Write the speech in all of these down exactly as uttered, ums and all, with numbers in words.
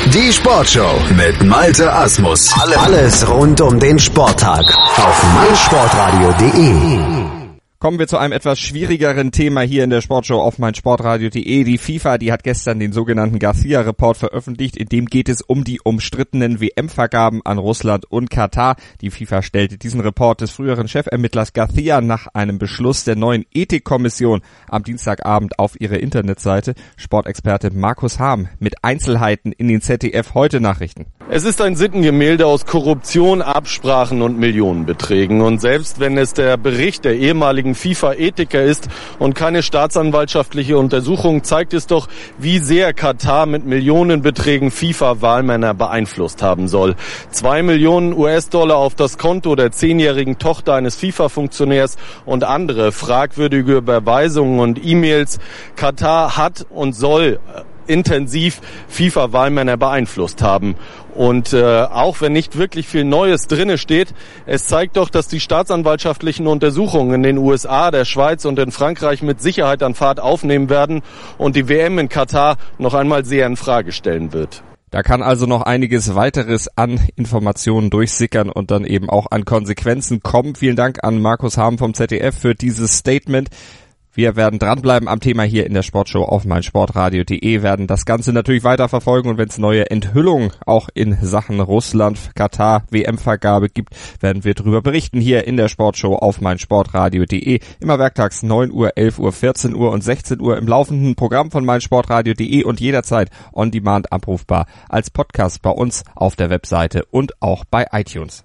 Die Sportshow mit Malte Asmus. Alles rund um den Sporttag auf meinsportradio punkt de. Kommen wir zu einem etwas schwierigeren Thema hier in der Sportshow auf meinsportradio punkt de. Die FIFA, die hat gestern den sogenannten Garcia-Report veröffentlicht. In dem geht es um die umstrittenen W M-Vergaben an Russland und Katar. Die FIFA stellte diesen Report des früheren Chefermittlers Garcia nach einem Beschluss der neuen Ethikkommission am Dienstagabend auf ihre Internetseite. Sportexperte Markus Harm mit Einzelheiten in den Z D F-Heute-Nachrichten. Es ist ein Sittengemälde aus Korruption, Absprachen und Millionenbeträgen. Und selbst wenn es der Bericht der ehemaligen FIFA-Ethiker ist und keine staatsanwaltschaftliche Untersuchung, zeigt es doch, wie sehr Katar mit Millionenbeträgen FIFA-Wahlmänner beeinflusst haben soll. Zwei Millionen U S-Dollar auf das Konto der zehnjährigen Tochter eines FIFA-Funktionärs und andere fragwürdige Überweisungen und E-Mails. Katar hat und soll intensiv FIFA-Wahlmänner beeinflusst haben. Und äh, auch wenn nicht wirklich viel Neues drinne steht, es zeigt doch, dass die staatsanwaltschaftlichen Untersuchungen in den U S A, der Schweiz und in Frankreich mit Sicherheit an Fahrt aufnehmen werden und die W M in Katar noch einmal sehr in Frage stellen wird. Da kann also noch einiges weiteres an Informationen durchsickern und dann eben auch an Konsequenzen kommen. Vielen Dank an Markus Harm vom Z D F für dieses Statement. Wir werden dranbleiben am Thema hier in der Sportshow auf meinsportradio punkt de, werden das Ganze natürlich weiter verfolgen und wenn es neue Enthüllungen auch in Sachen Russland, Katar, W M-Vergabe gibt, werden wir darüber berichten hier in der Sportshow auf meinsportradio punkt de. Immer werktags neun Uhr, elf Uhr, vierzehn Uhr und sechzehn Uhr im laufenden Programm von meinsportradio punkt de und jederzeit on demand abrufbar als Podcast bei uns auf der Webseite und auch bei iTunes.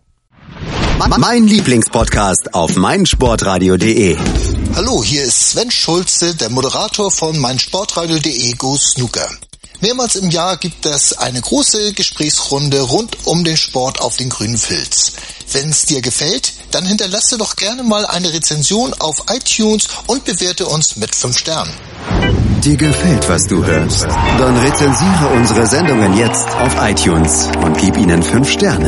Mein Lieblingspodcast auf meinsportradio punkt de. Hallo, hier ist Sven Schulze, der Moderator von meinsportradio punkt de Go Snooker. Mehrmals im Jahr gibt es eine große Gesprächsrunde rund um den Sport auf den grünen Filz. Wenn es dir gefällt, dann hinterlasse doch gerne mal eine Rezension auf iTunes und bewerte uns mit fünf Sternen. Dir gefällt, was du hörst? Dann rezensiere unsere Sendungen jetzt auf iTunes und gib ihnen fünf Sterne.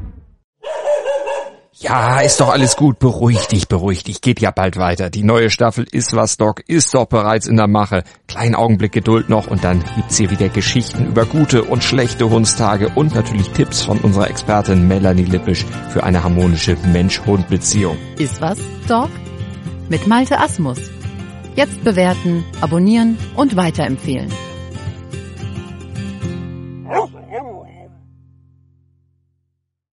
Ja, ist doch alles gut. Beruhig dich, beruhig dich. Geht ja bald weiter. Die neue Staffel Ist was Doc ist doch bereits in der Mache. Kleinen Augenblick Geduld noch und dann gibt's hier wieder Geschichten über gute und schlechte Hundstage und natürlich Tipps von unserer Expertin Melanie Lippisch für eine harmonische Mensch-Hund-Beziehung. Ist was Doc? Mit Malte Asmus. Jetzt bewerten, abonnieren und weiterempfehlen.